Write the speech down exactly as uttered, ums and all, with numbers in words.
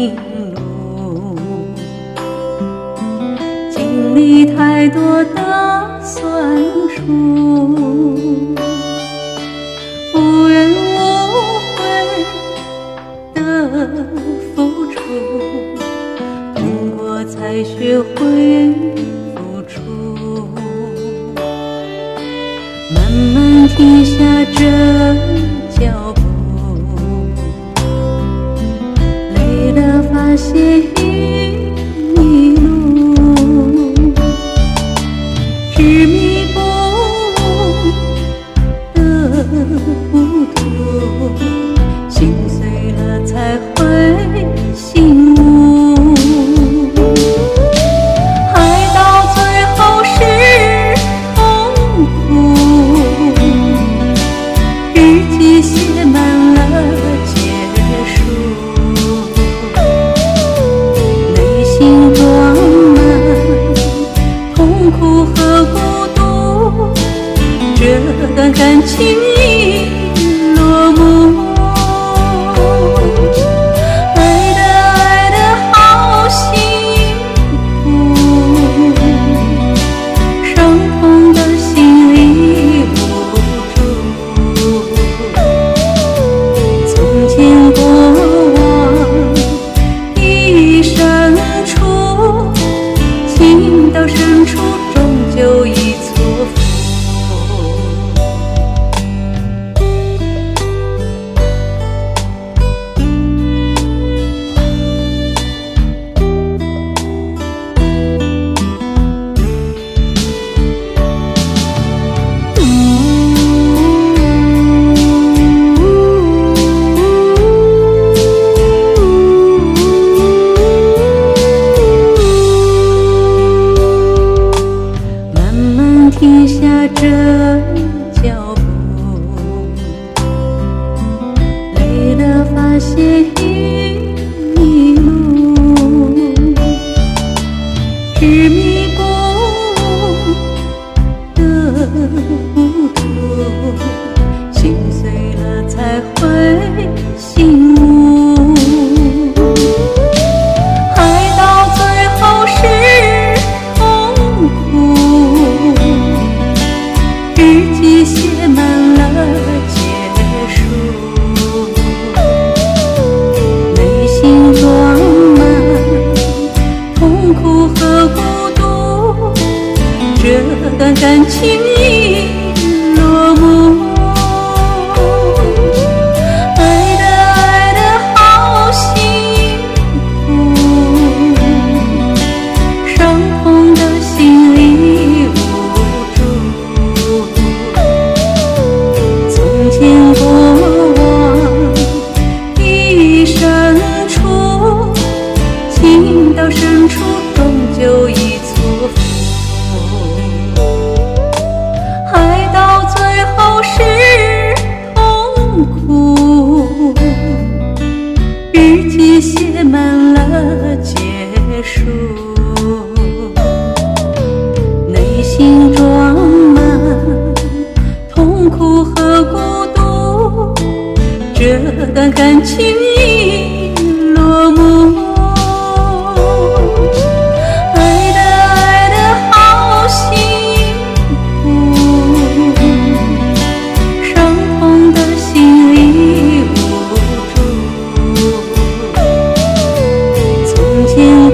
心路，经历太多的酸楚，无怨无悔的付出，痛过才学会付出，慢慢停下这脚步，累了发现一路，执迷不悟的糊涂，心碎了才会醒悟，爱到最后是痛苦，日记写满了结束，内心装满痛苦和孤独，这段感情已落幕。爱的爱的好辛苦，伤痛的心里无助，从前过往已删除，情到深处终究已错付。停下这脚步，累了发现一路，执迷不悟的糊涂，心碎了才会醒悟，爱到最后是痛苦，日记写满了结束，内心装满痛苦和孤独，这段感情已落幕。爱的爱的好辛苦，伤痛的心里无助，从前过往已删除，情到深处终究已错付，爱到最后是痛苦，日记写满了结束，内心装满痛苦和孤独，这段感情已落幕。爱的爱的好辛苦，伤痛的心里无助，从前